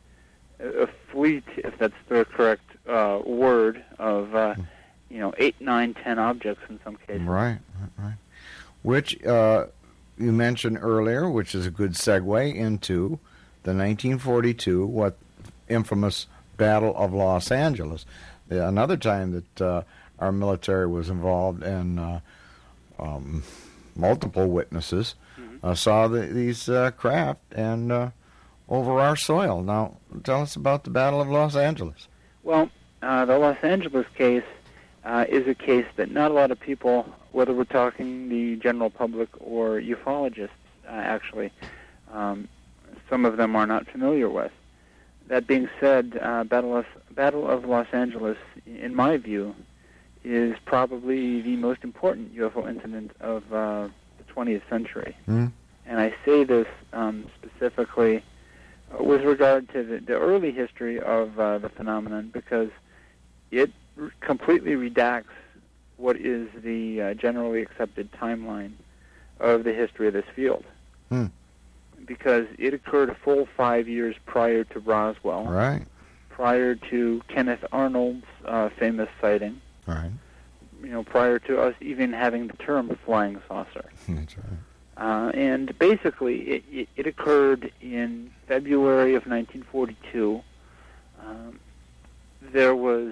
a a fleet, if that's the correct uh, word, of uh, you know eight, nine, ten objects in some cases. Right, right, right. Which uh, you mentioned earlier, which is a good segue into the nineteen forty-two, what infamous Battle of Los Angeles. The, another time that uh, our military was involved, and uh, um, multiple witnesses uh, saw the, these uh, craft and uh, over our soil. Now, tell us about the Battle of Los Angeles. Well, uh, the Los Angeles case uh, is a case that not a lot of people, whether we're talking the general public or ufologists, uh, actually, um, some of them are not familiar with. That being said, uh, Battle of, Battle of Los Angeles, in my view, is probably the most important U F O incident of uh, the twentieth century. Hmm? And I say this um, specifically uh, with regard to the, the early history of uh, the phenomenon, because it r- completely redacts what is the uh, generally accepted timeline of the history of this field. Hmm. because it occurred a full five years prior to Roswell, Right. prior to Kenneth Arnold's uh, famous sighting, Right. you know, prior to us even having the term flying saucer. That's right. Uh, and basically, it, it, it occurred in February of nineteen forty-two. Um, there was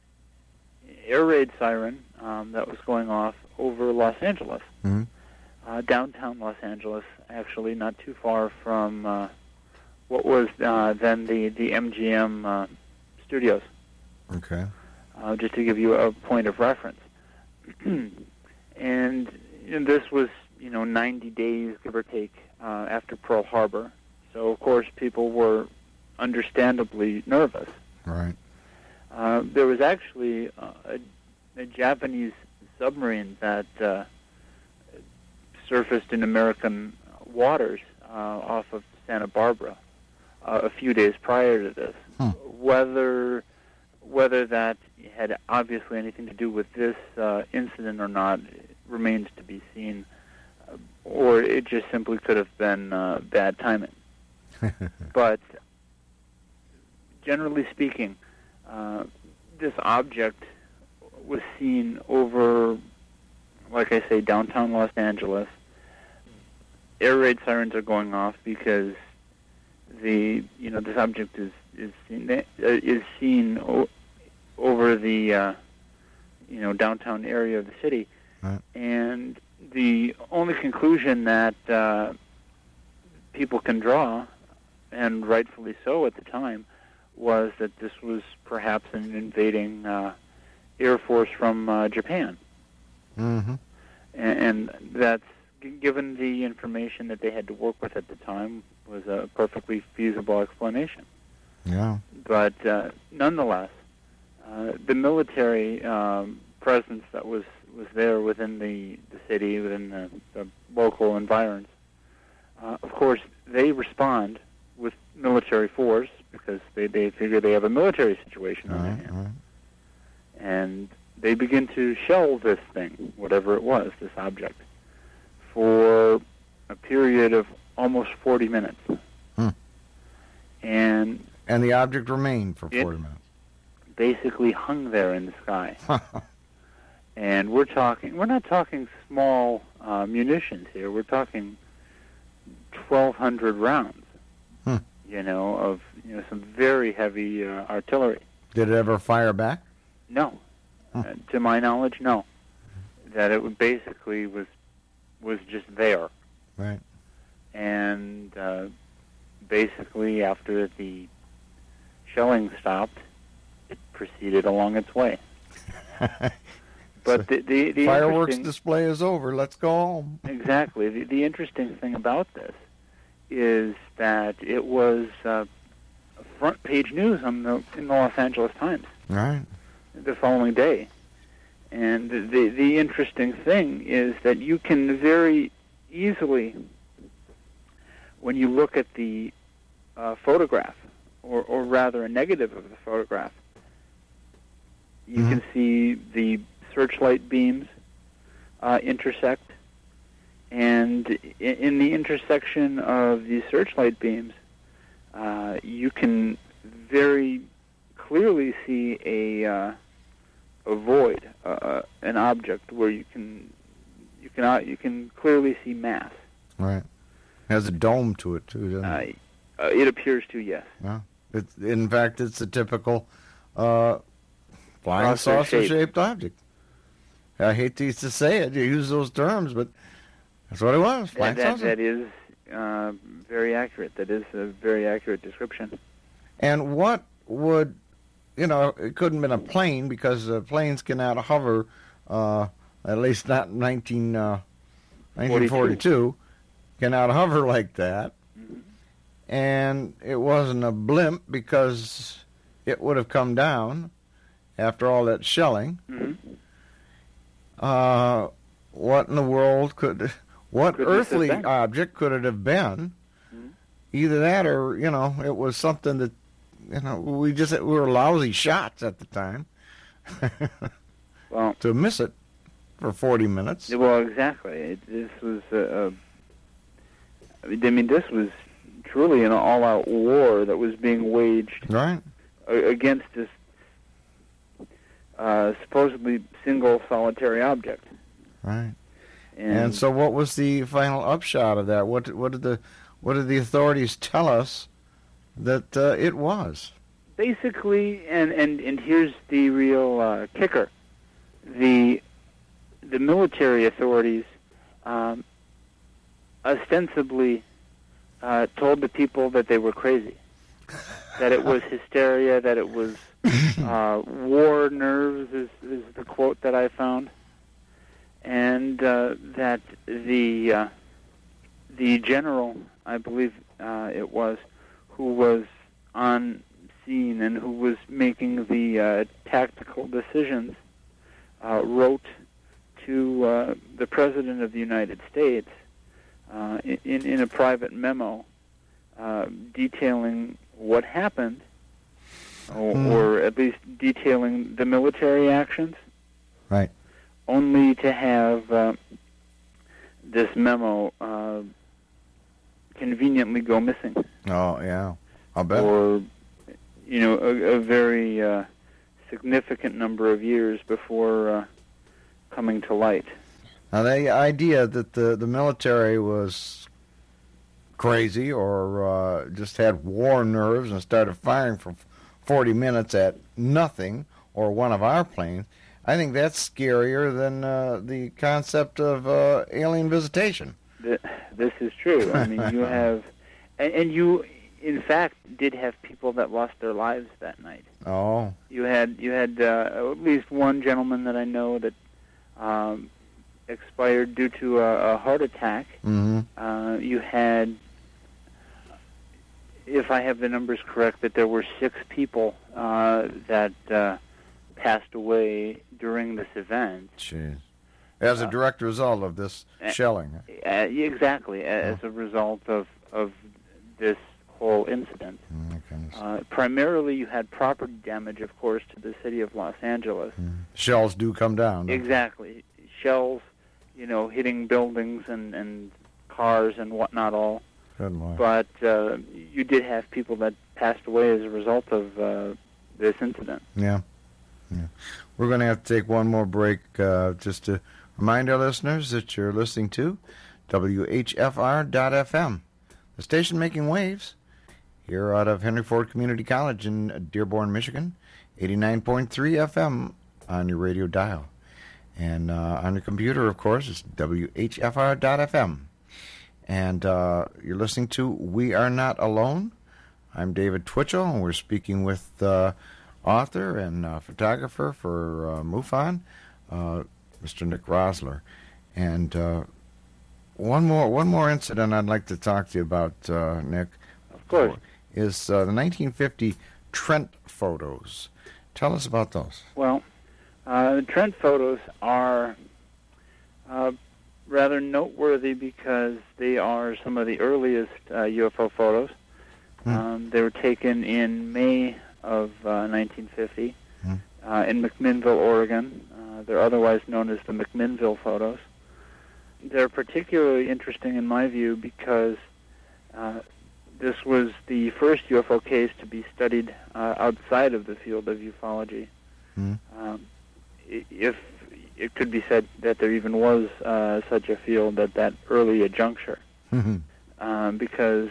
air raid siren um, that was going off over Los Angeles, Mm-hmm. uh, downtown Los Angeles, actually, not too far from uh, what was uh, then the, the M G M uh, studios, Okay. uh, just to give you a point of reference. and, and this was, you know, ninety days, give or take, uh, after Pearl Harbor. So, of course, people were understandably nervous. Right. Uh, there was actually uh, a, a Japanese submarine that uh, surfaced in American waters uh, off of Santa Barbara uh, a few days prior to this. Hmm. Whether whether that had obviously anything to do with this uh, incident or not remains to be seen, uh, or it just simply could have been uh, bad timing. But generally speaking, uh, this object was seen over, like I say, downtown Los Angeles. Air raid sirens are going off because the you know this object is is seen, uh, is seen o- over the uh, you know downtown area of the city, Right. and the only conclusion that uh, people can draw, and rightfully so at the time, was that this was perhaps an invading uh, air force from uh, Japan, Mm-hmm. and, and that's g- given the information that they had to work with at the time was a perfectly feasible explanation. Yeah. But uh, nonetheless, uh, the military um, presence that was, was there within the, the city, within the, the local environs, uh, of course, they respond with military force because they, they figure they have a military situation on their Right. hands. Right. And they begin to shell this thing, whatever it was, this object, for a period of almost forty minutes. Hmm. And And the object remained for It- forty minutes. basically hung there in the sky. And we're talking, we're not talking small uh, munitions here. We're talking twelve hundred rounds, Hmm. you know, of you know some very heavy uh, artillery. Did it ever fire back? No, uh, to my knowledge, no. That it would basically was was just there, Right. and uh, basically after the shelling stopped, it proceeded along its way. But the the, the Fireworks interesting- display is over. Let's go home. Exactly. The, the interesting thing about this is that it was uh, front page news on the in the Los Angeles Times Right. the following day. And the, the the interesting thing is that you can very easily, when you look at the uh, photograph, or, or rather a negative of the photograph, you Mhm. can see the searchlight beams uh, intersect. And in, in the intersection of these searchlight beams, uh, you can very clearly see a uh, a void, uh, an object where you can you can uh, you can clearly see mass. Right. Has a dome to it too, doesn't it? Uh, uh, it appears to, yes. Yeah. It's, in fact, it's a typical uh, flying Saucer shape. saucer-shaped object. I hate to, to say it, you use those terms, but that's what it was. Flying That, that, saucer. that is uh, very accurate. That is a very accurate description. And what would, you know, it couldn't have been a plane because uh, planes cannot hover, uh, at least not in nineteen, uh, nineteen forty-two, cannot hover like that. Mm-hmm. And it wasn't a blimp because it would have come down after all that shelling. Mm-hmm. Uh, what in the world could, what Could this have earthly been? object could it have been? Mhm. Either that or, you know, it was something that, you know, we just, we were lousy shots at the time. Well, To miss it for forty minutes. well, exactly. It, this was a, a I mean, this was truly an all-out war that was being waged Right. against this uh, supposedly single solitary object. Right. And, And so, what was the final upshot of that? What what did the what did the authorities tell us that uh, it was? basically, and, and, and here's the real uh, kicker: the the military authorities um, ostensibly uh, told the people that they were crazy, that it was hysteria, that it was uh, war nerves, is, is the quote that I found, and uh, that the uh, the general, I believe uh, it was, who was on scene and who was making the uh, tactical decisions, uh, wrote to uh, the President of the United States uh, in, in a private memo uh, detailing what happened, or, Hmm. or at least detailing the military actions, Right. only to have uh, this memo uh, conveniently go missing. Oh yeah, I'll bet. Or, you know, a, a very uh, significant number of years before uh, coming to light. Now, the idea that the, the military was crazy or uh, just had war nerves and started firing for forty minutes at nothing or one of our planes, I think that's scarier than uh, the concept of uh, alien visitation. Th- This is true. I mean, you have, and, and you, in fact, did have people that lost their lives that night. Oh, You had you had uh, at least one gentleman that I know that um, expired due to a, a heart attack. mm-hmm. Uh, you had, if I have the numbers correct, that there were six people uh, that uh, passed away during this event. Jeez. As a direct result of this uh, shelling. Uh, exactly, as a result of, of this whole incident. Oh, my goodness. Uh, primarily, you had property damage, of course, to the city of Los Angeles. Shells do come down. don't they? Exactly. Shells, you know, hitting buildings and, and cars and whatnot all. Good Lord. But uh, you did have people that passed away as a result of uh, this incident. Yeah. yeah. We're going to have to take one more break uh, just to remind our listeners that you're listening to W H F R dot F M, the station making waves, here out of Henry Ford Community College in Dearborn, Michigan, eighty-nine point three F M on your radio dial. And uh, on your computer, of course, it's W H F R dot F M. And uh, you're listening to We Are Not Alone. I'm David Twitchell, and we're speaking with uh, author and uh, photographer for uh, MUFON, uh, Mister Nick Rosler. And uh, one more one more incident I'd like to talk to you about, uh, Nick. Of course. Is uh, the nineteen fifty Trent photos. Tell us about those. Well, uh, the Trent photos are uh, rather noteworthy because they are some of the earliest uh, U F O photos. Hmm. Um, they were taken in May of uh, nineteen fifty Hmm. uh, in McMinnville, Oregon. Uh, they're otherwise known as the McMinnville photos. They're particularly interesting in my view because uh, this was the first U F O case to be studied uh, outside of the field of ufology. Hmm. Um, i- if it could be said that there even was uh, such a field at that early a juncture, um, because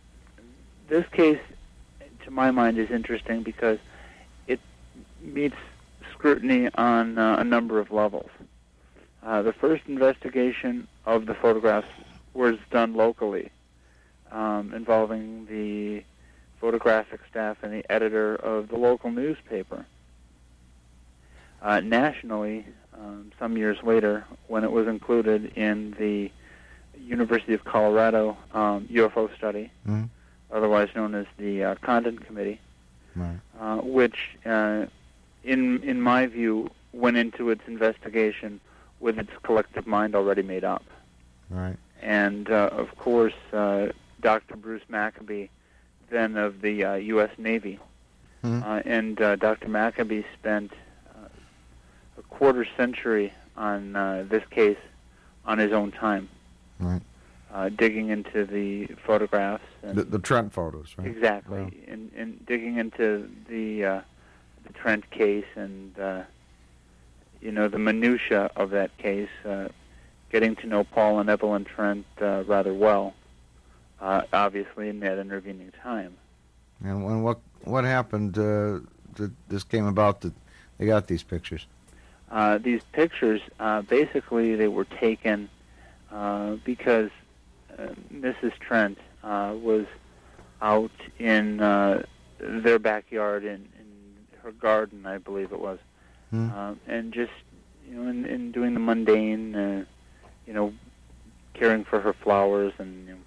this case, to my mind, is interesting because it meets scrutiny on uh, a number of levels. Uh, the first investigation of the photographs was done locally, um, involving the photographic staff and the editor of the local newspaper. Uh, nationally, um, some years later, when it was included in the University of Colorado um, U F O study, Hmm. otherwise known as the uh, Condon Committee, Right. uh, which, uh, in in my view, went into its investigation with its collective mind already made up. Right. And, uh, of course, uh, Doctor Bruce Maccabee, then of the uh, U S Navy, Hmm. uh, and uh, Doctor Maccabee spent uh, a quarter century on uh, this case on his own time. Right. uh, digging into the photographs. And The, the Trent photos, right? exactly, Yeah. and, and digging into the uh, the Trent case and uh, you know the minutia of that case, uh, getting to know Paul and Evelyn Trent uh, rather well, uh, obviously in that intervening time. And when what what happened? Uh, that this came about that they got these pictures. Uh, these pictures, uh, basically, they were taken uh, because uh, Missus Trent uh, was out in uh, their backyard in, in her garden, I believe it was, Hmm. uh, and just you know, in, in doing the mundane, uh, you know, caring for her flowers and you know,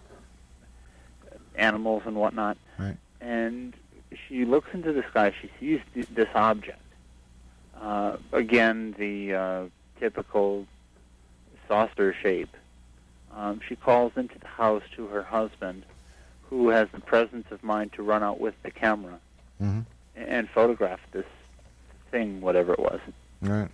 animals and whatnot. Right. And she looks into the sky. She sees th- this object. Uh, again, the uh, typical saucer shape. Um, she calls into the house to her husband, who has the presence of mind to run out with the camera Mm-hmm. and photograph this thing, whatever it was, Right.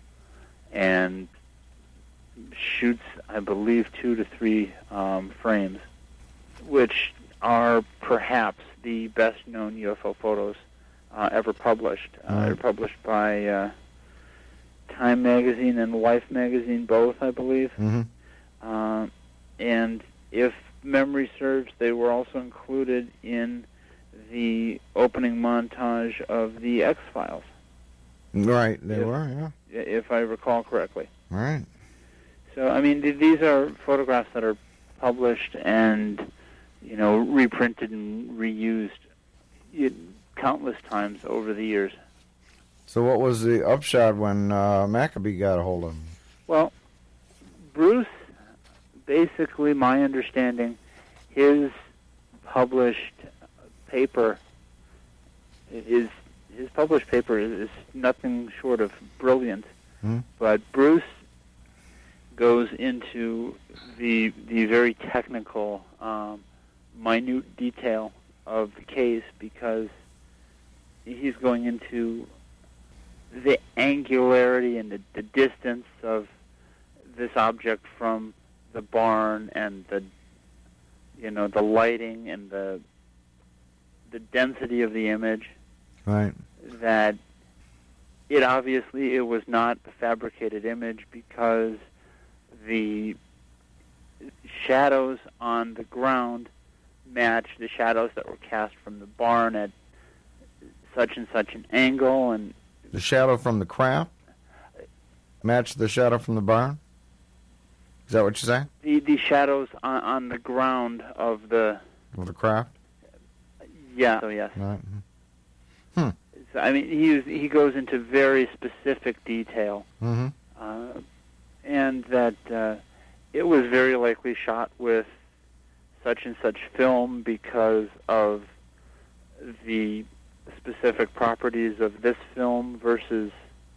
and shoots, I believe, two to three um, frames, which are perhaps the best-known U F O photos uh, ever published. Uh, Right. They're published by uh, Time Magazine and Life Magazine, both, I believe. Mm-hmm. Uh, and if memory serves, they were also included in the opening montage of the X-Files, Right. They If- were. Yeah. i- if I recall correctly. Right. So, I mean, th- these are photographs that are published and, you know, reprinted and reused y- countless times over the years. So what was the upshot when uh, Maccabee got a hold of them? Well, Bruce, basically, my understanding, his published paper is his published paper is, is nothing short of brilliant. Hmm. But Bruce goes into the the very technical, um, minute detail of the case because he's going into the angularity and the, the distance of this object from the barn and the you know the lighting and the the density of the image, Right. that it obviously it was not a fabricated image because the shadows on the ground match the shadows that were cast from the barn at such and such an angle, and The shadow from the craft matched the shadow from the barn? Is that what you're saying? the the shadows on, on the ground of the Of the craft? yeah so yes Right. so, I mean he is- he goes into very specific detail, Mm-hmm. uh, and that uh, it was very likely shot with such and such film because of the specific properties of this film versus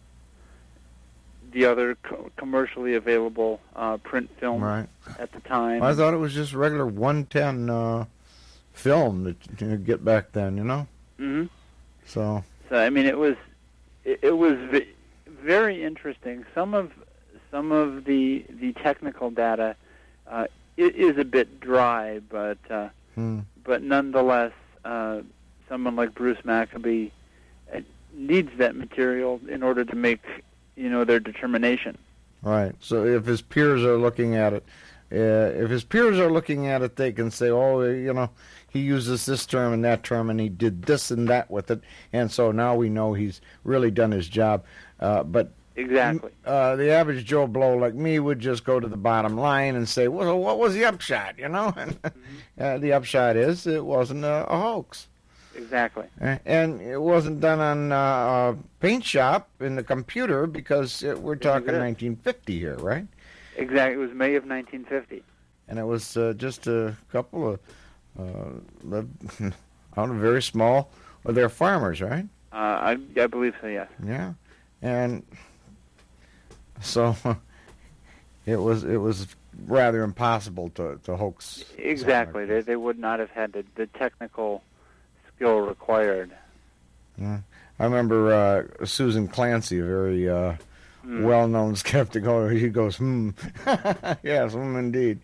the other co- commercially available uh, print film Right. at the time. I thought it was just regular one ten uh, film that you know, get back then, you know? hmm So, So I mean, it was it, it was v- very interesting. Some of some of the the technical data uh, i- is a bit dry, but uh, hmm. but nonetheless, uh, someone like Bruce Maccabee uh, needs that material in order to make you know their determination. Right. So if his peers are looking at it, uh, if his peers are looking at it, they can say, oh, you know, he uses this term and that term, and he did this and that with it, and so now we know he's really done his job. Uh, but Exactly. uh, the average Joe Blow like me would just go to the bottom line and say, well, what was the upshot, you know? And uh, the upshot is it wasn't a, a hoax. Exactly. Uh, And it wasn't done on uh, a paint shop in the computer because it, we're talking exist. nineteen fifty here, right? Exactly. It was May of nineteen fifty. And it was uh, just a couple of, uh, out of very small, well, they're farmers, right? Uh, I I believe so. Yes. Yeah. And so it was it was rather impossible to, to hoax. something like Exactly. They this. they would not have had the, the technical skill required. Yeah. I remember uh, Susan Clancy, a very uh, Mm. well-known skeptic. Oh, he goes, hmm, yes, hmm, indeed.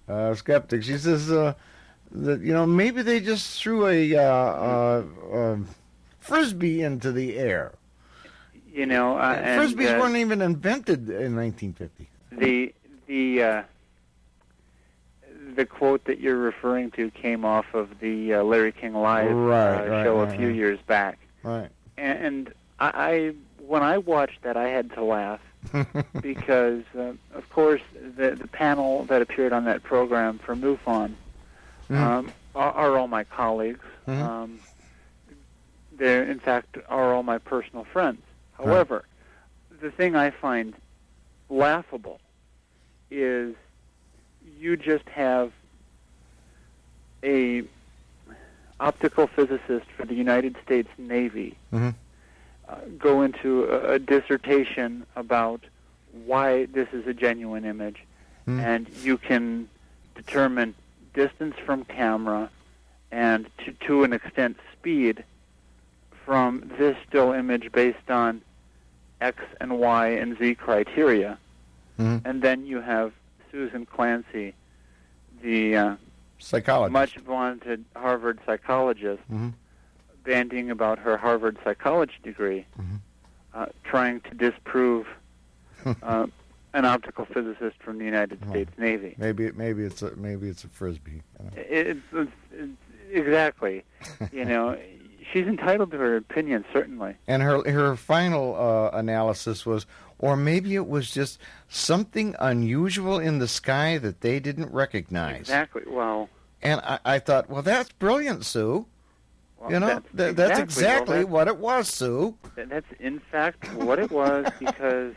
uh, skeptic. She says uh, that, you know, maybe they just threw a uh, uh, uh, frisbee into the air. You know, uh, and, Frisbees uh, weren't even invented in nineteen fifty. The the uh, the quote that you're referring to came off of the uh, Larry King Live Right, uh, right, show right, a few right. years back. Right. And I, I when I watched that, I had to laugh because, uh, of course, the the panel that appeared on that program for MUFON Mhm. um, are, are all my colleagues. Mhm. Um, they, in fact, are all my personal friends. However, the thing I find laughable is you just have a optical physicist for the United States Navy Mhm. uh, go into a, a dissertation about why this is a genuine image, Mhm. and you can determine distance from camera and to, to an extent speed from this still image based on X and Y and Z criteria. Mhm. And then you have Susan Clancy, the uh, Psychologist. much vaunted Harvard psychologist, Mhm. bandying about her Harvard psychology degree, Mhm. uh, trying to disprove uh, an optical physicist from the United Well, States Navy. Maybe maybe it's a maybe it's a frisbee. I don't know. It, it's, it's, exactly. You know, she's entitled to her opinion, certainly. And her her final uh, analysis was, or maybe it was just something unusual in the sky that they didn't recognize. Exactly. Well, And I, I thought, well, that's brilliant, Sue. well You know, that's, Th- that's exactly well, what it was, Sue. that, that's in fact what it was because,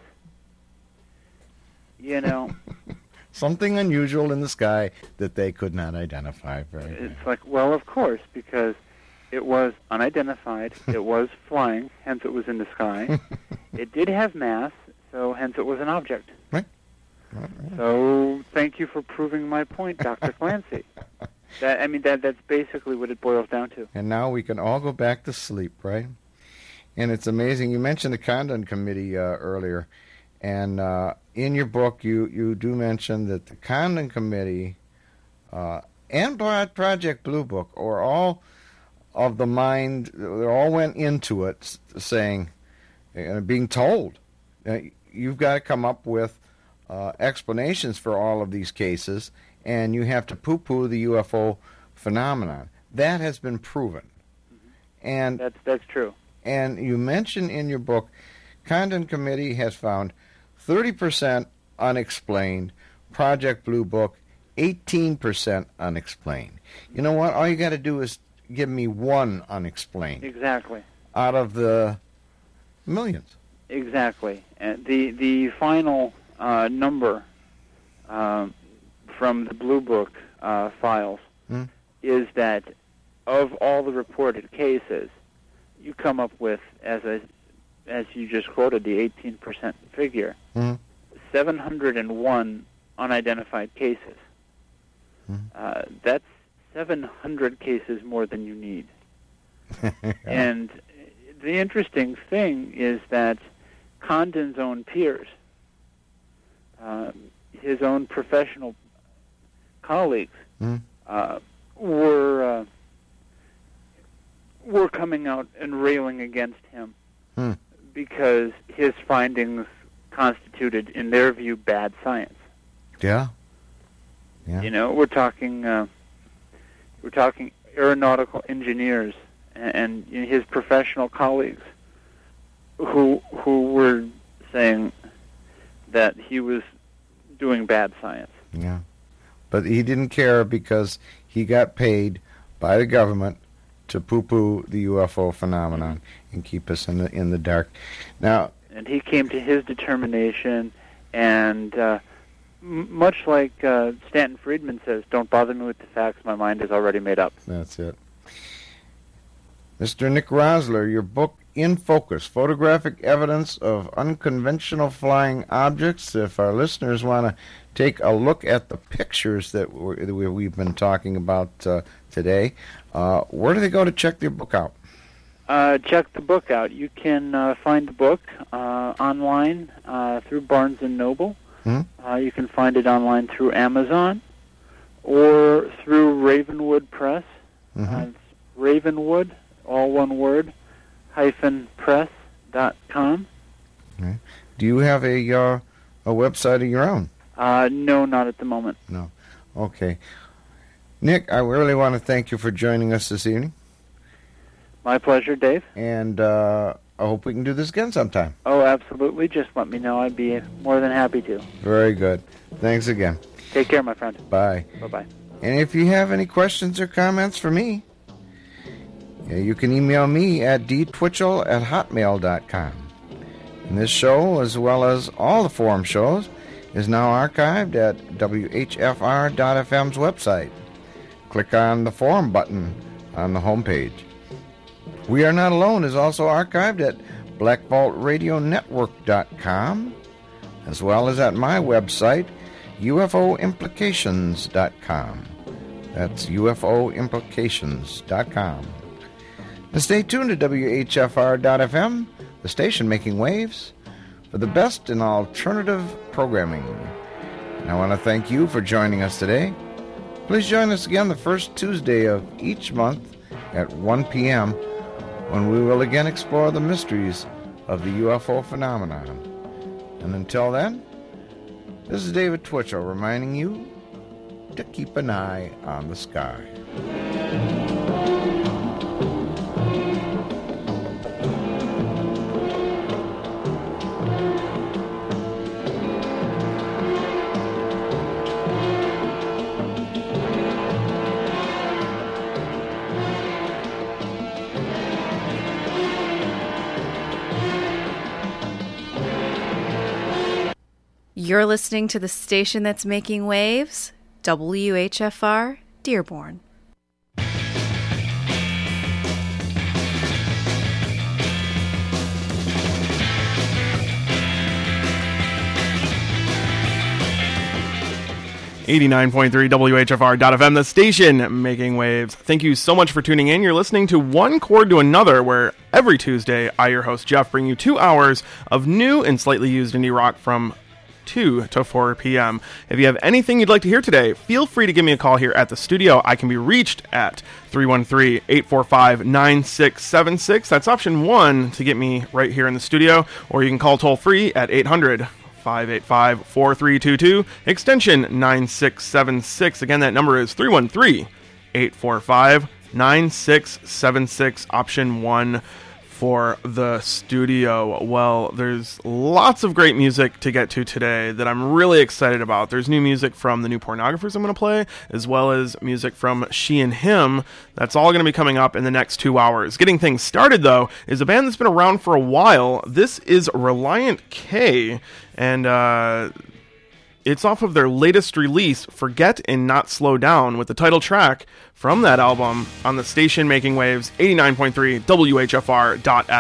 you know, Something unusual in the sky that they could not identify. Very good. it's like, well, of course, because it was unidentified, it was flying, hence it was in the sky. It did have mass, so hence it was an object. Right. Right, right. So thank you for proving my point, Doctor Clancy. That I mean, that that's basically what it boils down to. And now we can all go back to sleep, right? And it's amazing. You mentioned the Condon Committee uh, earlier, and uh, in your book, you, you do mention that the Condon Committee uh, and Broad Project Blue Book are all of the mind. They all went into it s- saying, uh, being told, uh, you've got to come up with uh, explanations for all of these cases, and you have to poo-poo the U F O phenomenon. That has been proven. And That's that's true. and you mention in your book, Condon Committee has found thirty percent unexplained, Project Blue Book eighteen percent unexplained. You know what? All you got to do is give me one unexplained Exactly. out of the millions. Exactly. And the the final uh, number um, from the Blue Book uh, files Hmm. is that of all the reported cases, you come up with, as a, as you just quoted, the eighteen percent figure, Hmm. seven hundred one unidentified cases. Hmm. Uh, that's seven hundred cases more than you need. And the interesting thing is that Condon's own peers, uh, his own professional colleagues, Hmm. uh, were uh, were coming out and railing against him Hmm. because his findings constituted, in their view, bad science. Yeah. Yeah. You know, we're talking uh, we're talking aeronautical engineers and, and you know, his professional colleagues who who were saying that he was doing bad science. Yeah. But he didn't care because he got paid by the government to poo-poo the U F O phenomenon and keep us in the in the dark. Now, And he came to his determination, and uh, m- much like uh, Stanton Friedman says, "Don't bother me with the facts. My mind is already made up." that's it. Mister Nick Rosler, your book, In Focus, Photographic Evidence of Unconventional Flying Objects. If our listeners want to take a look at the pictures that, we're, that we- we've been talking about uh, today, uh, where do they go to check their book out? Uh, check the book out. You can uh, find the book uh, online uh, through Barnes and Noble. Hmm? Uh, you can find it online through Amazon. or through Ravenwood Press. Mm-hmm. Uh, it's Ravenwood, all one word, hyphen press dot com. Okay. Do you have a uh, a website of your own? Uh, no, not at the moment. No. Okay. Nick, I really want to thank you for joining us this evening. My pleasure, Dave. And uh, I hope we can do this again sometime. Oh, absolutely. Just let me know. I'd be more than happy to. Very good. Thanks again. Take care, my friend. Bye. Bye-bye. And if you have any questions or comments for me, you can email me at d twitchell at hotmail dot com. And this show, as well as all the forum shows, is now archived at w h f r dot f m's website. Click on the forum button on the homepage. We Are Not Alone is also archived at black vault radio network dot com, as well as at my website, u f o implications dot com. That's u f o implications dot com. And stay tuned to w h f r dot f m, the station making waves, for the best in alternative programming. And I want to thank you for joining us today. Please join us again the first Tuesday of each month at one p.m. when we will again explore the mysteries of the U F O phenomenon. And until then, this is David Twitchell reminding you to keep an eye on the sky. You're listening to the station that's making waves, W H F R, Dearborn. eighty-nine point three W H F R dot F M, the station making waves. Thank you so much for tuning in. You're listening to One Chord to Another, where every Tuesday, I, your host, Jeff, bring you two hours of new and slightly used indie rock from two to four p.m. If you have anything you'd like to hear today, feel free to give me a call here at the studio. I can be reached at three one three, eight four five, nine six seven six. That's option one to get me right here in the studio, or you can call toll free at eight hundred, five eight five, four three two two, extension nine six seven six. Again, that number is three one three, eight four five, nine six seven six, option one for the studio. Well, there's lots of great music to get to today that I'm really excited about. There's new music from the New Pornographers I'm going to play, as well as music from She and Him. That's all going to be coming up in the next two hours. Getting things started, though, is a band that's been around for a while. This is Reliant K, and uh, it's off of their latest release, Forget and Not Slow Down, with the title track from that album on the station making waves, eighty-nine point three W H F R dot F M.